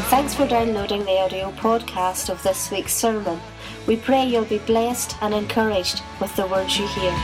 Thanks for downloading the audio podcast of this week's sermon. We pray you'll be blessed and encouraged with the words you hear.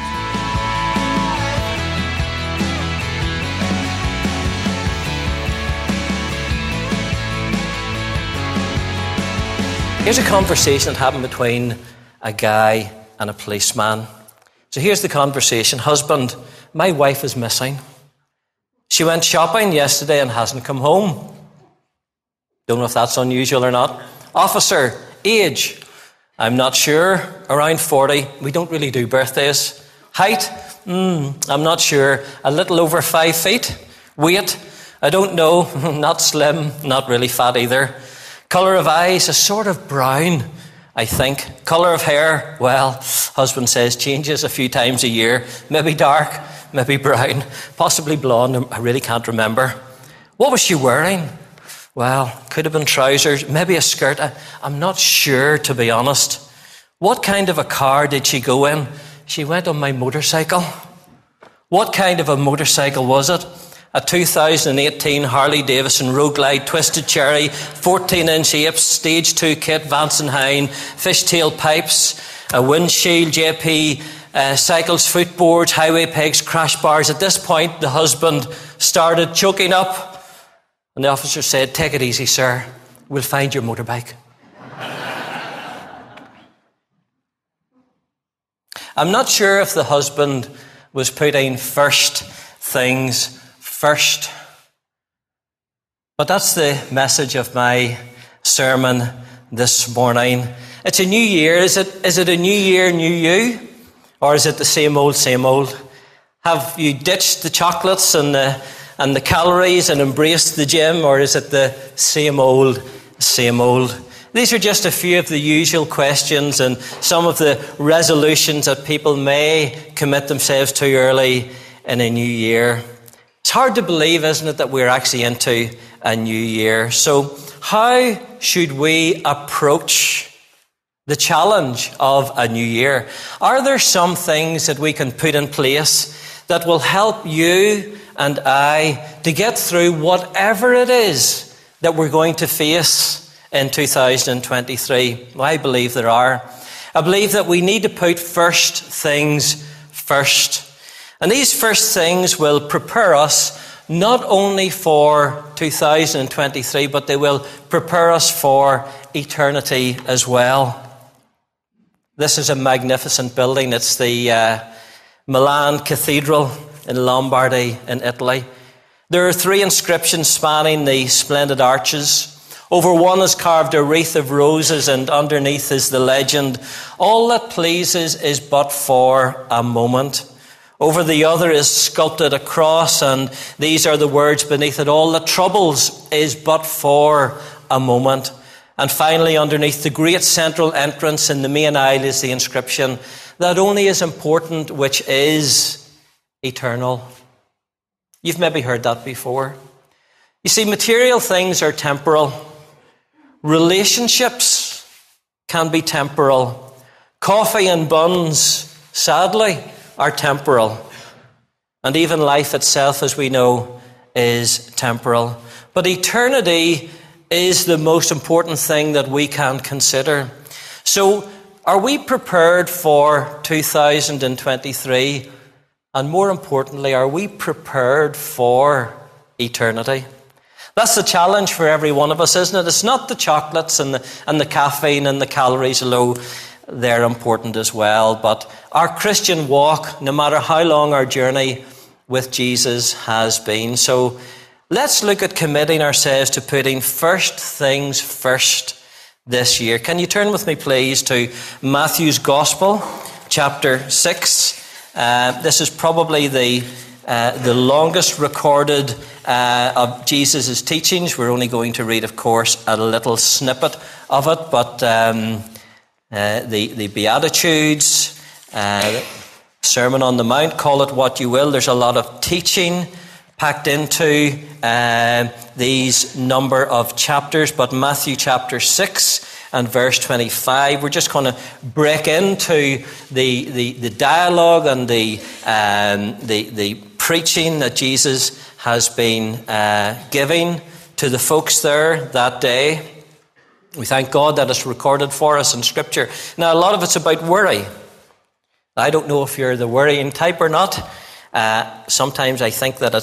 Here's a conversation that happened between a guy and a policeman. So here's the conversation. Husband, my wife is missing. She went shopping yesterday and hasn't come home. Don't know if that's unusual or not. Officer, age, I'm not sure. Around 40. We don't really do birthdays. Height, I'm not sure. A little over 5 feet. Weight, I don't know. Not slim, not really fat either. Colour of eyes, a sort of brown, I think. Colour of hair, well, husband says changes a few times a year. Maybe dark, maybe brown, possibly blonde. I really can't remember. What was she wearing? Well, could have been trousers, maybe a skirt. I'm not sure, to be honest. What kind of a car did she go in? She went on my motorcycle. What kind of a motorcycle was it? A 2018 Harley-Davidson Road Glide Twisted Cherry, 14-inch apes, Stage 2 kit, Vance & Hine, fishtail pipes, a windshield, JP, cycles, footboards, highway pegs, crash bars. At this point, the husband started choking up. And the officer said, "Take it easy, sir. We'll find your motorbike." I'm not sure if the husband was putting first things first. But that's the message of my sermon this morning. It's a new year. Is it a new year, new you? Or is it the same old, same old? Have you ditched the chocolates and the calories and embraced the gym, or is it the same old, same old? These are just a few of the usual questions and some of the resolutions that people may commit themselves to early in a new year. It's hard to believe, isn't it, that we're actually into a new year. So how should we approach the challenge of a new year? Are there some things that we can put in place that will help you and I to get through whatever it is that we're going to face in 2023? Well, I believe there are. I believe that we need to put first things first. And these first things will prepare us not only for 2023, but they will prepare us for eternity as well. This is a magnificent building. It's the Milan Cathedral in Lombardy in Italy. There are 3 inscriptions spanning the splendid arches. Over one is carved a wreath of roses, and underneath is the legend, "All that pleases is but for a moment." Over the other is sculpted a cross, and these are the words beneath it, "All that troubles is but for a moment." And finally, underneath the great central entrance in the main aisle is the inscription, "That only is important which is eternal." You've maybe heard that before. You see, material things are temporal. Relationships can be temporal. Coffee and buns, sadly, are temporal. And even life itself, as we know, is temporal. But eternity is the most important thing that we can consider. So, are we prepared for 2023? And more importantly, are we prepared for eternity? That's the challenge for every one of us, isn't it? It's not the chocolates and the caffeine and the calories, although they're important as well. But our Christian walk, no matter how long our journey with Jesus has been. So let's look at committing ourselves to putting first things first this year. Can you turn with me, please, to Matthew's Gospel, chapter 6. This is probably the longest recorded of Jesus' teachings. We're only going to read, of course, a little snippet of it, but the Beatitudes, Sermon on the Mount, call it what you will. There's a lot of teaching packed into these number of chapters, but Matthew chapter 6 and verse 25, we're just going to break into the dialogue and the preaching that Jesus has been giving to the folks there that day. We thank God that it's recorded for us in Scripture. Now, a lot of it's about worry. I don't know if you're the worrying type or not. Sometimes I think that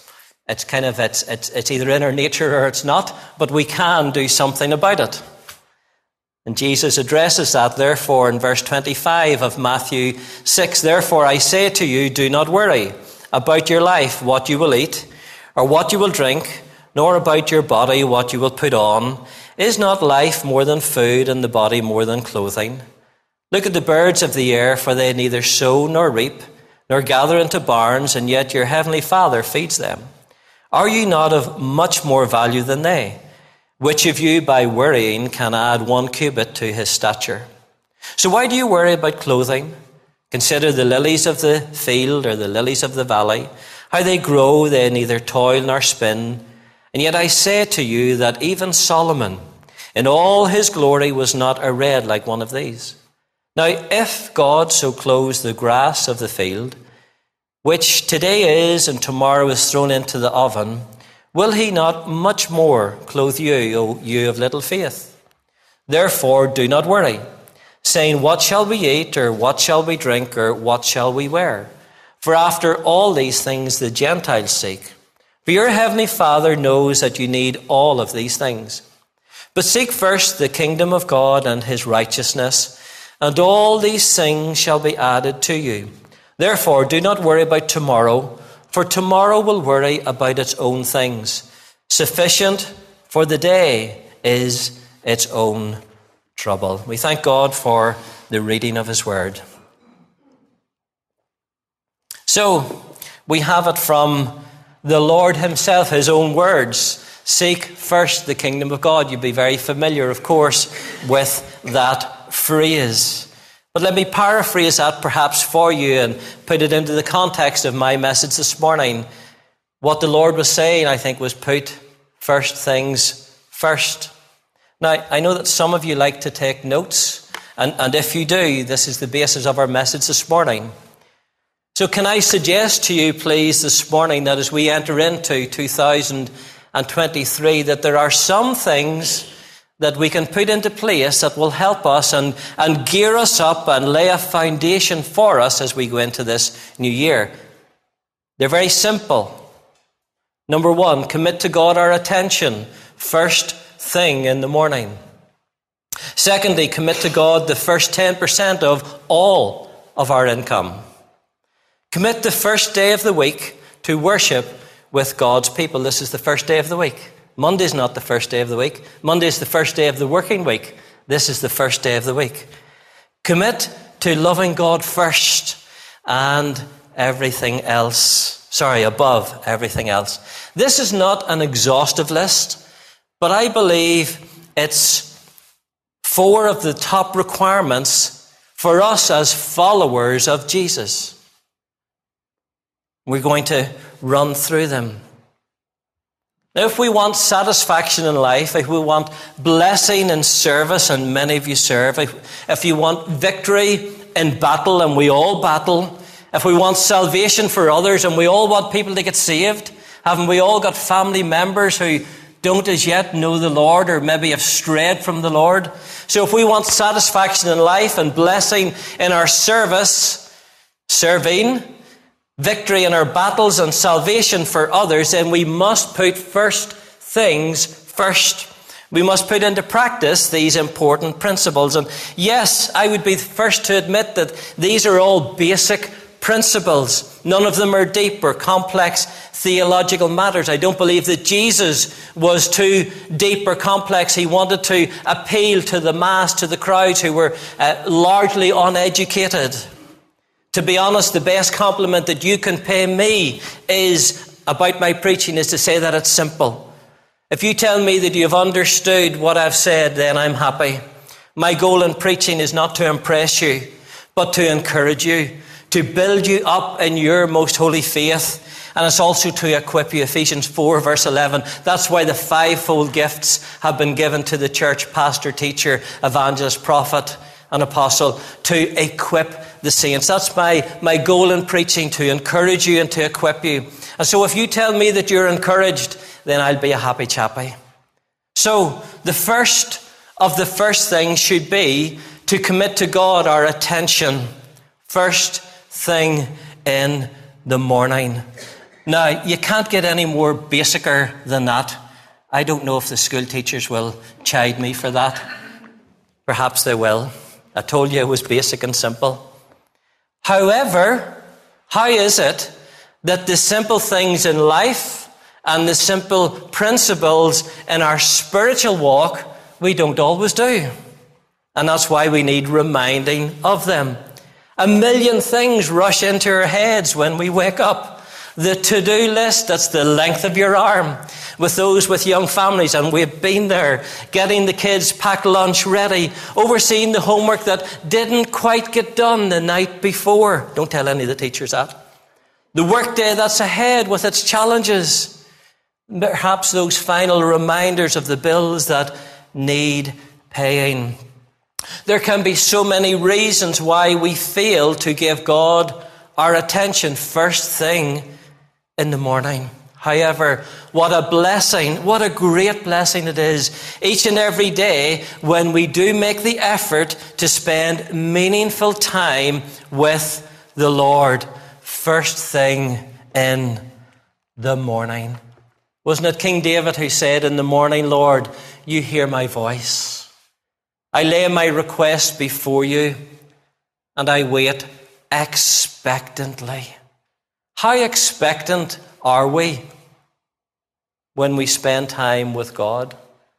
it's either in our nature or it's not, but we can do something about it. And Jesus addresses that, therefore, in verse 25 of Matthew 6. Therefore, I say to you, do not worry about your life, what you will eat, or what you will drink, nor about your body, what you will put on. Is not life more than food, and the body more than clothing? Look at the birds of the air, for they neither sow nor reap, nor gather into barns, and yet your heavenly Father feeds them. Are you not of much more value than they? Which of you by worrying can add 1 cubit to his stature? So why do you worry about clothing? Consider the lilies of the field, or the lilies of the valley, how they grow, they neither toil nor spin. And yet I say to you that even Solomon, in all his glory, was not arrayed like one of these. Now, if God so clothes the grass of the field, which today is and tomorrow is thrown into the oven, will he not much more clothe you, O you of little faith? Therefore, do not worry, saying, what shall we eat, or what shall we drink, or what shall we wear? For after all these things the Gentiles seek. For your heavenly Father knows that you need all of these things. But seek first the kingdom of God and his righteousness, and all these things shall be added to you. Therefore, do not worry about tomorrow, for tomorrow will worry about its own things. Sufficient for the day is its own trouble. We thank God for the reading of his word. So, we have it from the Lord himself, his own words. Seek first the kingdom of God. You'd be very familiar, of course, with that phrase. But let me paraphrase that perhaps for you and put it into the context of my message this morning. What the Lord was saying, I think, was put first things first. Now, I know that some of you like to take notes, and if you do, this is the basis of our message this morning. So can I suggest to you, please, this morning, that as we enter into 2023, that there are some things that we can put into place that will help us and gear us up and lay a foundation for us as we go into this new year. They're very simple. Number one, commit to God our attention first thing in the morning. Secondly, commit to God the first 10% of all of our income. Commit the first day of the week to worship with God's people. This is the first day of the week. Monday's not the first day of the week. Monday is the first day of the working week. This is the first day of the week. Commit to loving God first and everything else. Above everything else. This is not an exhaustive list, but I believe it's 4 of the top requirements for us as followers of Jesus. We're going to run through them. Now, if we want satisfaction in life, if we want blessing in service, and many of you serve, if you want victory in battle, and we all battle, if we want salvation for others, and we all want people to get saved, haven't we all got family members who don't as yet know the Lord, or maybe have strayed from the Lord? So if we want satisfaction in life and blessing in our service, serving, victory in our battles and salvation for others, then we must put first things first. We must put into practice these important principles. And yes, I would be the first to admit that these are all basic principles. None of them are deep or complex theological matters. I don't believe that Jesus was too deep or complex. He wanted to appeal to the mass, to the crowds who were largely uneducated. To be honest, the best compliment that you can pay me is about my preaching is to say that it's simple. If you tell me that you've understood what I've said, then I'm happy. My goal in preaching is not to impress you, but to encourage you, to build you up in your most holy faith. And it's also to equip you. Ephesians 4 verse 11. That's why the 5-fold gifts have been given to the church: pastor, teacher, evangelist, prophet, and apostle, to equip the saints. That's my goal in preaching, to encourage you and to equip you. And so if you tell me that you're encouraged, then I'll be a happy chappy. So the first things should be to commit to God our attention. First thing in the morning. Now, you can't get any more basicer than that. I don't know if the school teachers will chide me for that. Perhaps they will. I told you it was basic and simple. However, how is it that the simple things in life and the simple principles in our spiritual walk we don't always do? And that's why we need reminding of them. A million things rush into our heads when we wake up. The to-do list, that's the length of your arm. With those with young families, and we've been there, getting the kids' packed lunch ready, overseeing the homework that didn't quite get done the night before. Don't tell any of the teachers that. The workday that's ahead with its challenges. Perhaps those final reminders of the bills that need paying. There can be so many reasons why we fail to give God our attention first thing in the morning. However, what a blessing, what a great blessing it is each and every day when we do make the effort to spend meaningful time with the Lord first thing in the morning. Wasn't it King David who said, "In the morning, Lord, you hear my voice. I lay my request before you, and I wait expectantly." How expectant are we when we spend time with God?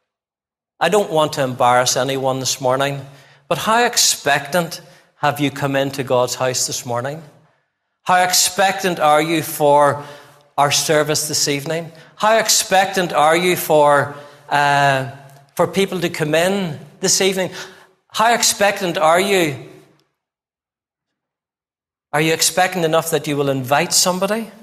I don't want to embarrass anyone this morning, but how expectant have you come into God's house this morning? How expectant are you for our service this evening? How expectant are you for people to come in this evening? How expectant are you? Are you expectant enough that you will invite somebody? It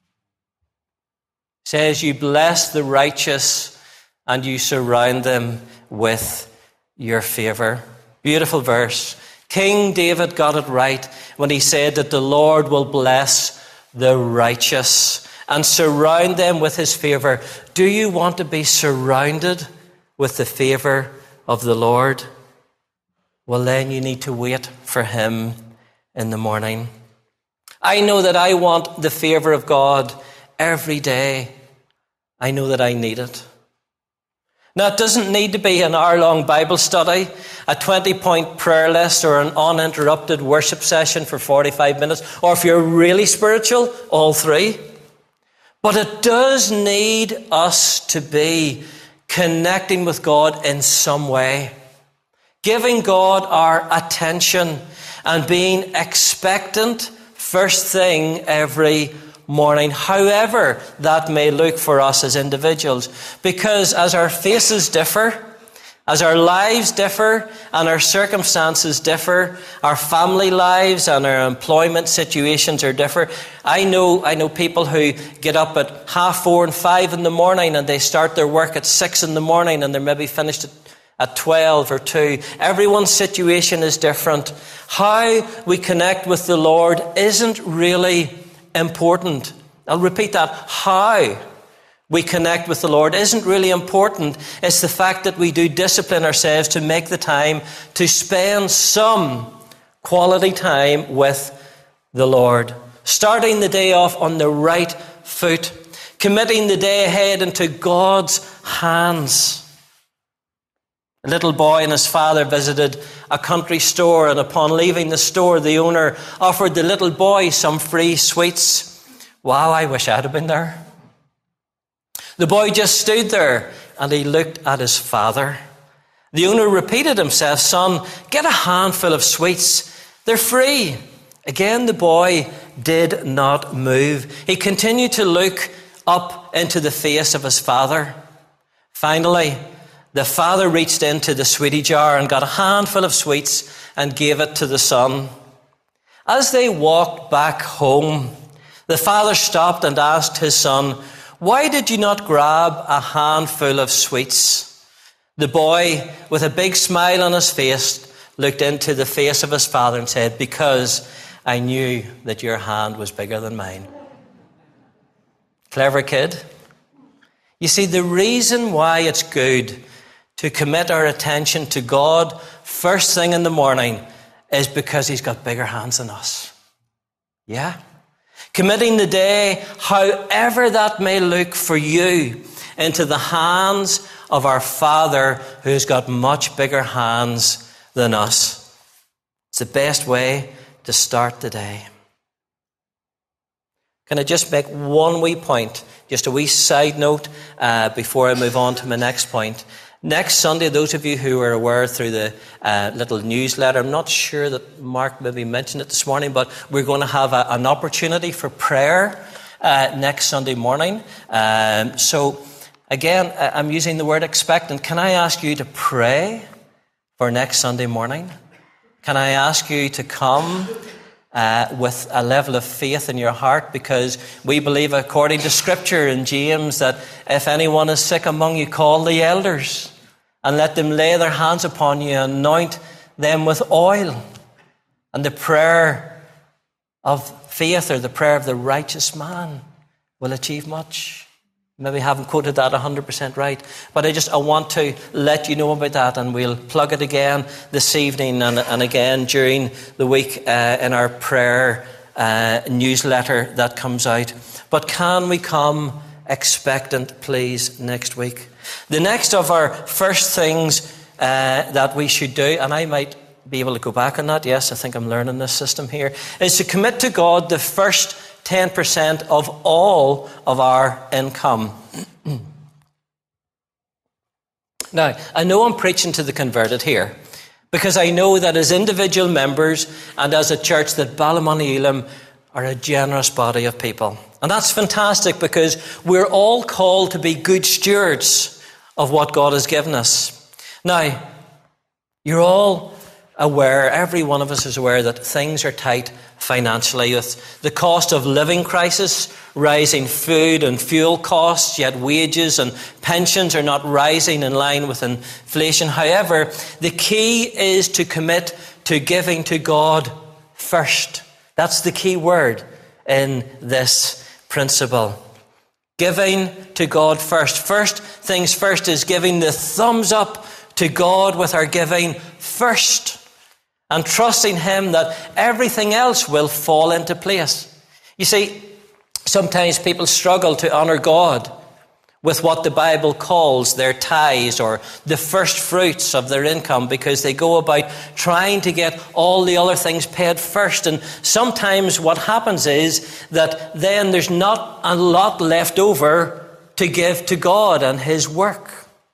says, "You bless the righteous and you surround them with your favor." Beautiful verse. King David got it right when he said that the Lord will bless the righteous and surround them with his favor. Do you want to be surrounded with the favor of the Lord? Well, then you need to wait for him in the morning. I know that I want the favor of God every day. I know that I need it. Now, it doesn't need to be an hour-long Bible study, a 20-point prayer list, or an uninterrupted worship session for 45 minutes, or if you're really spiritual, all three. But it does need us to be connecting with God in some way, giving God our attention and being expectant first thing every morning, however that may look for us as individuals. Because as our faces differ, as our lives differ and our circumstances differ, our family lives and our employment situations are different. I know people who get up at 4:30 and 5 in the morning and they start their work at 6 in the morning and they're maybe finished at 12 or 2. Everyone's situation is different. How we connect with the Lord isn't really important. I'll repeat that. How we connect with the Lord isn't really important. It's the fact that we do discipline ourselves to make the time to spend some quality time with the Lord. Starting the day off on the right foot. Committing the day ahead into God's hands. A little boy and his father visited a country store, and upon leaving the store, the owner offered the little boy some free sweets. Wow, I wish I'd have been there. The boy just stood there and he looked at his father. The owner repeated himself, "Son, get a handful of sweets. They're free." Again, the boy did not move. He continued to look up into the face of his father. Finally, the father reached into the sweetie jar and got a handful of sweets and gave it to the son. As they walked back home, the father stopped and asked his son, "Why did you not grab a handful of sweets?" The boy, with a big smile on his face, looked into the face of his father and said, "Because I knew that your hand was bigger than mine." Clever kid. You see, the reason why it's good to commit our attention to God first thing in the morning is because he's got bigger hands than us. Yeah? Committing the day, however that may look for you, into the hands of our Father who's got much bigger hands than us. It's the best way to start the day. Can I just make one wee point, just a wee side note before I move on to my next point? Next Sunday, those of you who are aware through the little newsletter, I'm not sure that Mark maybe mentioned it this morning, but we're going to have an opportunity for prayer next Sunday morning. So again, I'm using the word expectant. Can I ask you to pray for next Sunday morning? Can I ask you to come with a level of faith in your heart, because we believe, according to Scripture in James, that if anyone is sick among you, call the elders and let them lay their hands upon you and anoint them with oil. And the prayer of faith, or the prayer of the righteous man, will achieve much. Maybe I haven't quoted that 100% right, but I want to let you know about that, and we'll plug it again this evening and again during the week in our prayer newsletter that comes out. But can we come expectant, please, next week? The next of our first things that we should do, and I might be able to go back on that, yes, I think I'm learning this system here, is to commit to God the first 10% of all of our income. Now, I know I'm preaching to the converted here, because I know that as individual members and as a church, that Ballymoney Elim are a generous body of people. And that's fantastic, because we're all called to be good stewards of what God has given us. Now, you're all aware, every one of us is aware, that things are tight financially, with the cost of living crisis, rising food and fuel costs, yet wages and pensions are not rising in line with inflation. However, the key is to commit to giving to God first. That's the key word in this principle. Giving to God first. First things first is giving the thumbs up to God with our giving first, and trusting Him that everything else will fall into place. You see, sometimes people struggle to honour God with what the Bible calls their tithes, or the first fruits of their income, because they go about trying to get all the other things paid first. And sometimes what happens is that then there's not a lot left over to give to God and His work.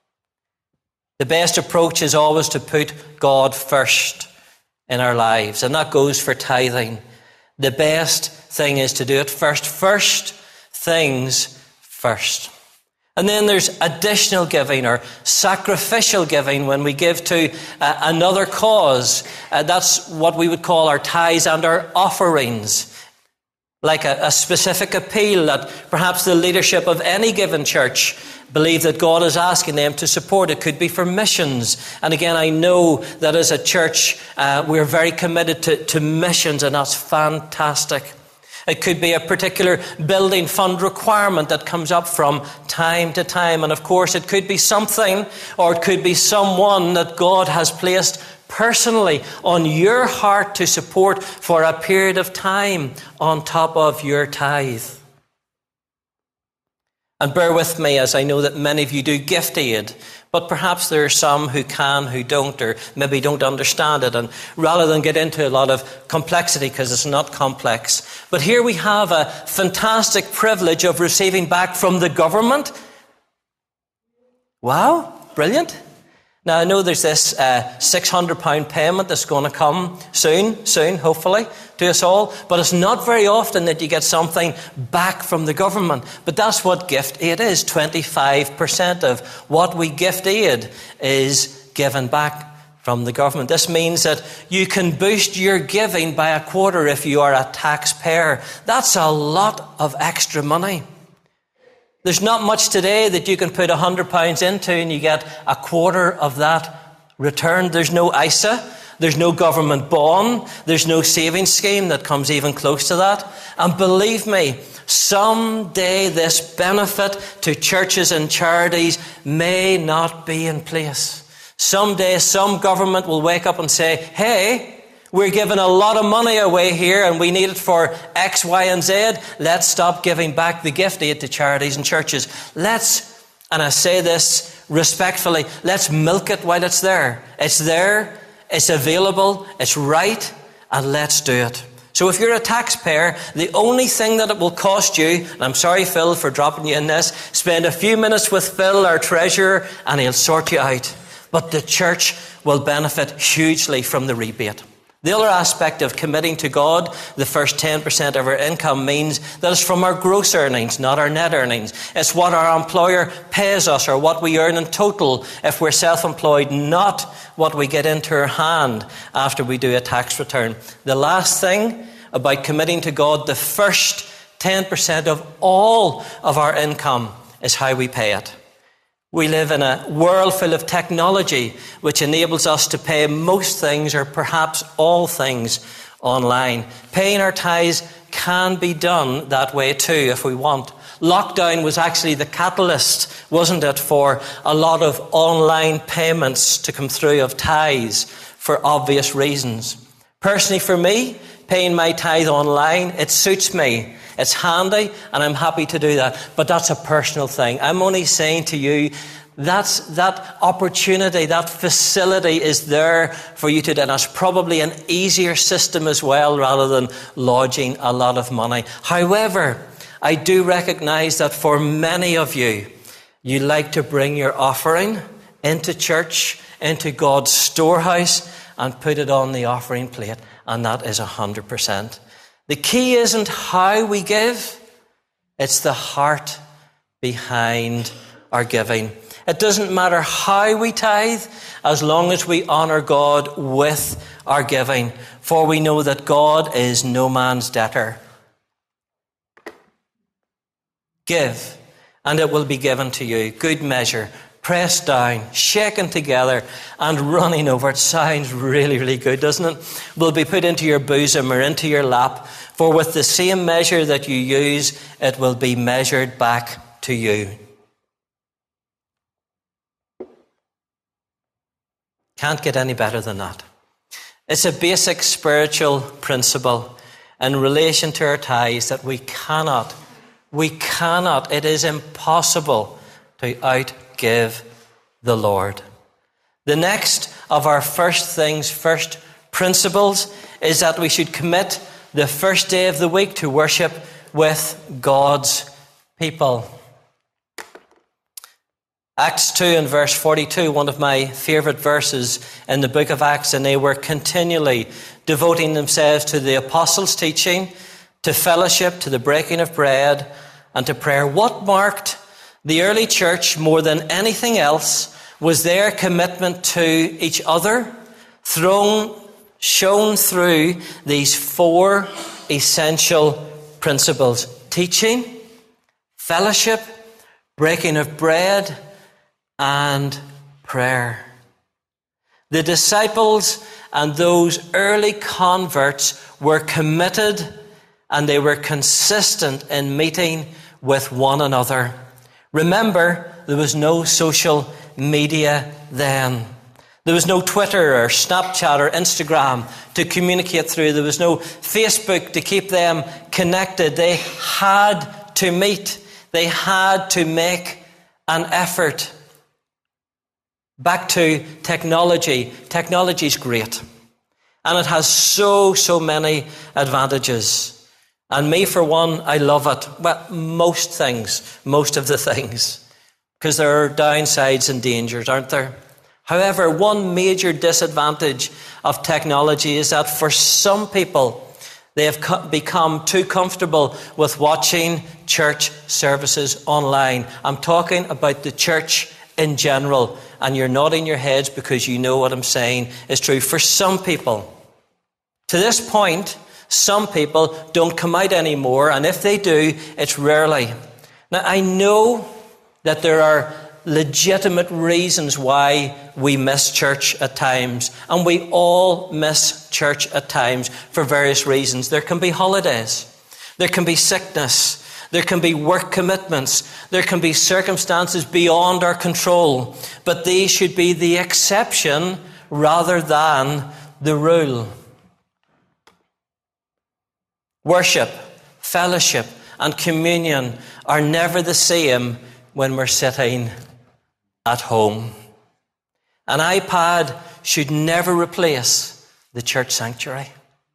The best approach is always to put God first in our lives, and that goes for tithing. The best thing is to do it first. First things first. And then there's additional giving, or sacrificial giving, when we give to another cause. That's what we would call our tithes and our offerings. Like a specific appeal that perhaps the leadership of any given church believe that God is asking them to support. It could be for missions. And again, I know that as a church, we're very committed to missions, and that's fantastic. It could be a particular building fund requirement that comes up from time to time. And of course, it could be something, or it could be someone that God has placed personally on your heart to support for a period of time on top of your tithe. And bear with me, as I know that many of you do gift aid, but perhaps there are some who can, who don't, or maybe don't understand it. And rather than get into a lot of complexity, because it's not complex, but here we have a fantastic privilege of receiving back from the government. Wow, brilliant. Now, I know there's this £600 payment that's going to come soon, hopefully, to us all. But it's not very often that you get something back from the government. But that's what gift aid is. 25% of what we gift aid is given back from the government. This means that you can boost your giving by a quarter if you are a taxpayer. That's a lot of extra money. There's not much today that you can put £100 into and you get a quarter of that returned. There's no ISA There's no government bond. There's no savings scheme that comes even close to that. And believe me, someday this benefit to churches and charities may not be in place. Someday some government will wake up and say, hey, we're giving a lot of money away here and we need it for X, Y, and Z. Let's stop giving back the gift aid to charities and churches. And I say this respectfully, let's milk it while it's there. It's there, it's available, it's right, and let's do it. So if you're a taxpayer, the only thing that it will cost you, and I'm sorry, Phil, for dropping you in this, spend a few minutes with Phil, our treasurer, and he'll sort you out. But the church will benefit hugely from the rebate. The other aspect of committing to God, the first 10% of our income, means that it's from our gross earnings, not our net earnings. It's what our employer pays us or what we earn in total if we're self-employed, not what we get into our hand after we do a tax return. The last thing about committing to God, the first 10% of all of our income, is how we pay it. We live in a world full of technology which enables us to pay most things or perhaps all things online. Paying our tithes can be done that way too if we want. Lockdown was actually the catalyst, wasn't it, for a lot of online payments to come through of tithes for obvious reasons. Personally for me, paying my tithe online, it suits me. It's handy, and I'm happy to do that. But that's a personal thing. I'm only saying to you, that opportunity, that facility is there for you to do. And it's probably an easier system as well, rather than lodging a lot of money. However, I do recognize that for many of you, you like to bring your offering into church, into God's storehouse, and put it on the offering plate. And that is 100%. The key isn't how we give, it's the heart behind our giving. It doesn't matter how we tithe, as long as we honour God with our giving, for we know that God is no man's debtor. Give, and it will be given to you. Good measure, pressed down, shaken together, and running over. It sounds really, really good, doesn't it? Will be put into your bosom or into your lap. For with the same measure that you use, it will be measured back to you. Can't get any better than that. It's a basic spiritual principle in relation to our tithes that we cannot, it is impossible to outgive the Lord. The next of our first principles is that we should commit the first day of the week to worship with God's people. Acts 2 and verse 42, one of my favourite verses in the book of Acts, and they were continually devoting themselves to the apostles' teaching, to fellowship, to the breaking of bread, and to prayer. What marked the early church more than anything else was their commitment to each other, shown through these four essential principles: teaching, fellowship, breaking of bread, and prayer. The disciples and those early converts were committed and they were consistent in meeting with one another. Remember, there was no social media then. There was no Twitter or Snapchat or Instagram to communicate through. There was no Facebook to keep them connected. They had to meet. They had to make an effort. Back to technology. Technology is great. And it has so many advantages. And me, for one, I love it. Well, most of the things. Because there are downsides and dangers, aren't there? However, one major disadvantage of technology is that for some people, they have become too comfortable with watching church services online. I'm talking about the church in general, and you're nodding your heads because you know what I'm saying is true. For some people, to this point, some people don't come out anymore, and if they do, it's rarely. Now, I know that there are legitimate reasons why we miss church at times. And we all miss church at times for various reasons. There can be holidays. There can be sickness. There can be work commitments. There can be circumstances beyond our control. But these should be the exception rather than the rule. Worship, fellowship, and communion are never the same when we're sitting at home. An iPad should never replace the church sanctuary.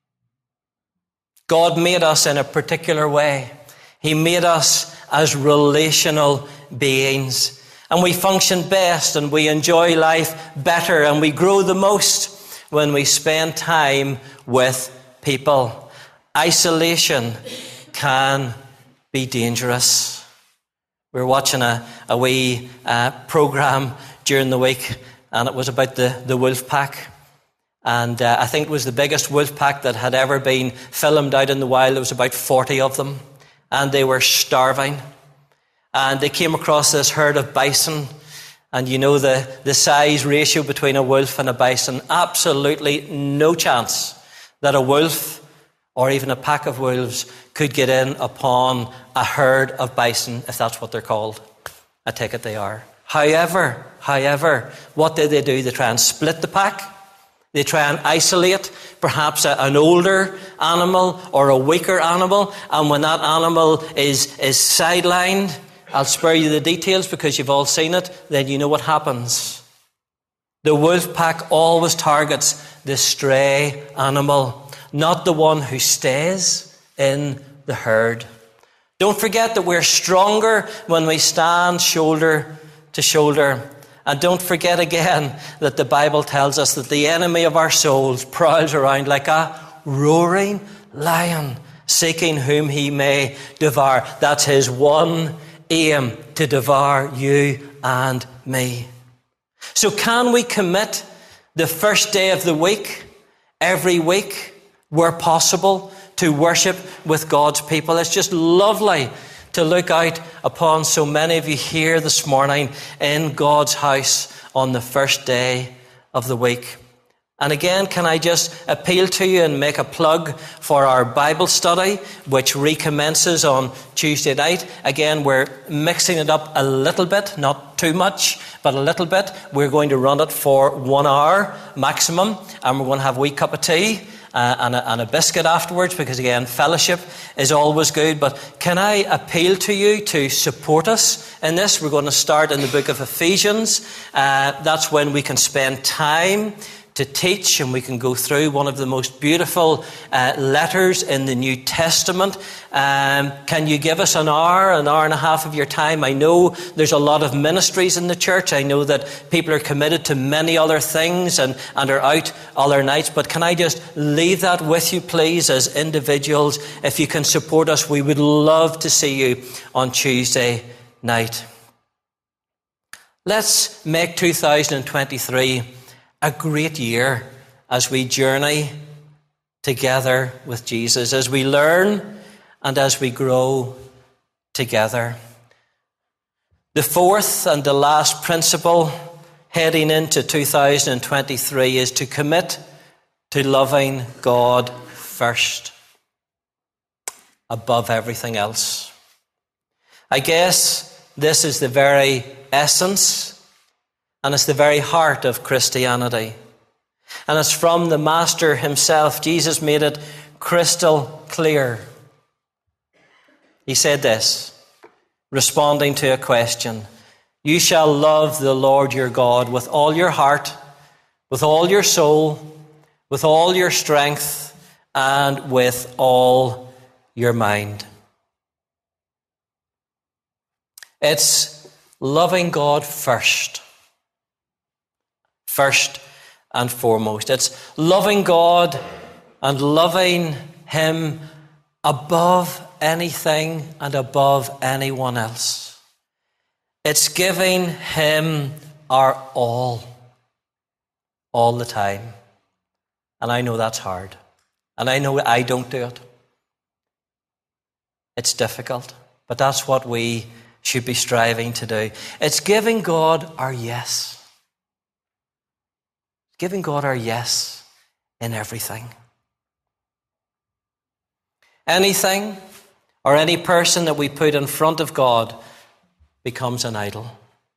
God made us in a particular way. He made us as relational beings. And we function best and we enjoy life better and we grow the most when we spend time with people. Isolation can be dangerous. We were watching a wee program during the week, and it was about the wolf pack. And I think it was the biggest wolf pack that had ever been filmed out in the wild. There was about 40 of them, and they were starving. And they came across this herd of bison, and you know the size ratio between a wolf and a bison. Absolutely no chance that a wolf or even a pack of wolves could get in upon a herd of bison, if that's what they're called. I take it they are. However, what did they do? They try and split the pack. They try and isolate perhaps an older animal or a weaker animal. And when that animal is sidelined, I'll spare you the details because you've all seen it, then you know what happens. The wolf pack always targets the stray animal, not the one who stays in the herd. Don't forget that we're stronger when we stand shoulder to shoulder. And don't forget again that the Bible tells us that the enemy of our souls prowls around like a roaring lion, seeking whom he may devour. That's his one aim, to devour you and me. So can we commit the first day of the week, every week, where possible, to worship with God's people? It's just lovely to look out upon so many of you here this morning in God's house on the first day of the week. And again, can I just appeal to you and make a plug for our Bible study, which recommences on Tuesday night. Again, we're mixing it up a little bit, not too much, but a little bit. We're going to run it for 1 hour maximum, and we're going to have a wee cup of tea and a biscuit afterwards, because again, fellowship is always good. But can I appeal to you to support us in this? We're going to start in the book of Ephesians. That's when we can spend time to teach, and we can go through one of the most beautiful letters in the New Testament. Can you give us an hour and a half of your time? I know there's a lot of ministries in the church. I know that people are committed to many other things and are out other nights. But can I just leave that with you, please, as individuals? If you can support us, we would love to see you on Tuesday night. Let's make 2023 a great year as we journey together with Jesus, as we learn and as we grow together. The fourth and the last principle heading into 2023 is to commit to loving God first, above everything else. I guess this is the very essence and it's the very heart of Christianity. And it's from the Master himself. Jesus made it crystal clear. He said this, responding to a question: "You shall love the Lord your God with all your heart, with all your soul, with all your strength, and with all your mind." It's loving God first. First and foremost. It's loving God and loving him above anything and above anyone else. It's giving him our all the time. And I know that's hard. And I know I don't do it. It's difficult. But that's what we should be striving to do. It's giving God our yes. Giving God our yes in everything. Anything or any person that we put in front of God becomes an idol.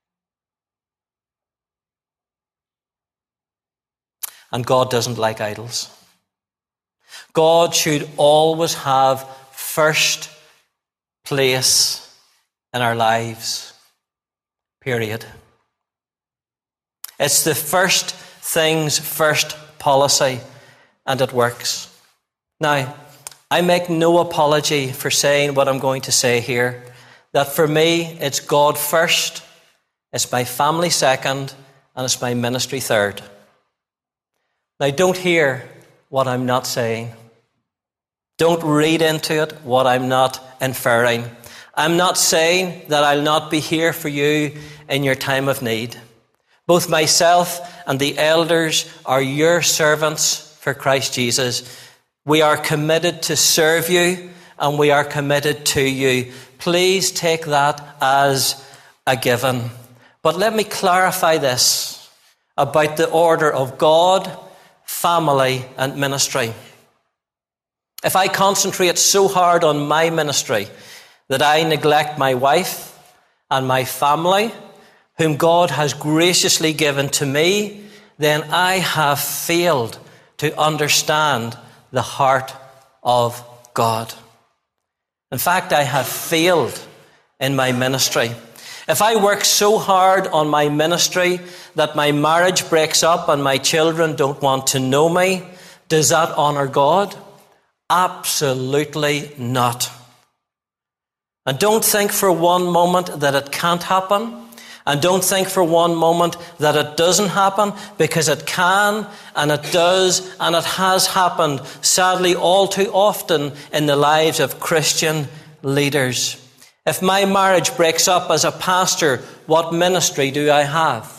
And God doesn't like idols. God should always have first place in our lives. Period. It's the first things first policy, and it works. Now, I make no apology for saying what I'm going to say here, that for me, it's God first, it's my family second, and it's my ministry third. Now, don't hear what I'm not saying. Don't read into it what I'm not inferring. I'm not saying that I'll not be here for you in your time of need. Both myself and the elders are your servants for Christ Jesus. We are committed to serve you, and we are committed to you. Please take that as a given. But let me clarify this about the order of God, family, and ministry. If I concentrate so hard on my ministry that I neglect my wife and my family, whom God has graciously given to me, then I have failed to understand the heart of God. In fact, I have failed in my ministry. If I work so hard on my ministry that my marriage breaks up and my children don't want to know me, does that honour God? Absolutely not. And don't think for one moment that it can't happen. And don't think for one moment that it doesn't happen, because it can, and it does, and it has happened, sadly, all too often in the lives of Christian leaders. If my marriage breaks up as a pastor, what ministry do I have?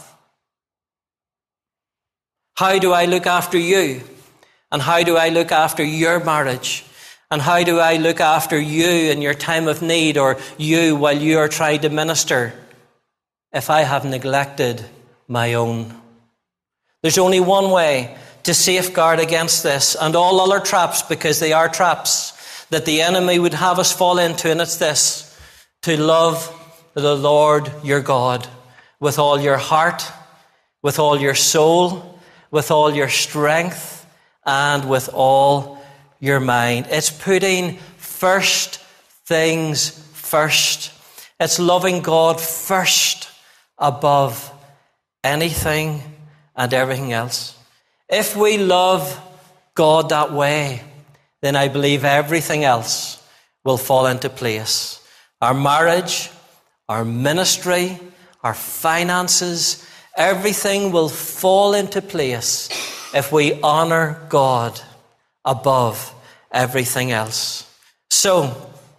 How do I look after you? And how do I look after your marriage? And how do I look after you in your time of need, or you while you are trying to minister, if I have neglected my own? There's only one way to safeguard against this and all other traps, because they are traps that the enemy would have us fall into, and it's this: to love the Lord your God with all your heart, with all your soul, with all your strength, and with all your mind. It's putting first things first. It's loving God first above anything and everything else. If we love God that way, then I believe everything else will fall into place. Our marriage, our ministry, our finances, everything will fall into place if we honour God above everything else. So,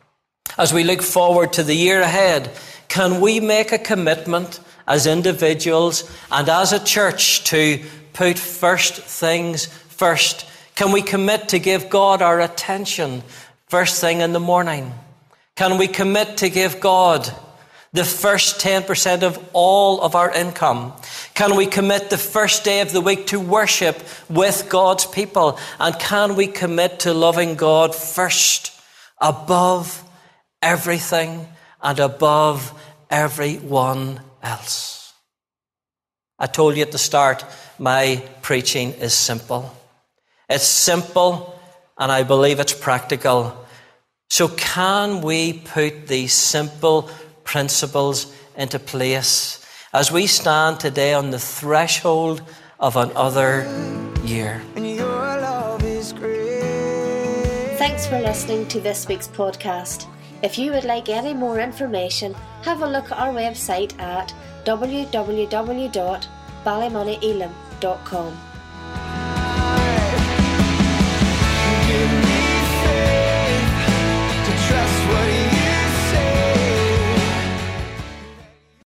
as we look forward to the year ahead, can we make a commitment as individuals and as a church to put first things first? Can we commit to give God our attention first thing in the morning? Can we commit to give God the first 10% of all of our income? Can we commit the first day of the week to worship with God's people? And can we commit to loving God first above everything and above everyone else? I told you at the start, my preaching is simple. It's simple, and I believe it's practical. So can we put these simple principles into place as we stand today on the threshold of another year? Thanks for listening to this week's podcast. If you would like any more information, have a look at our website at www.ballymonnyelam.com.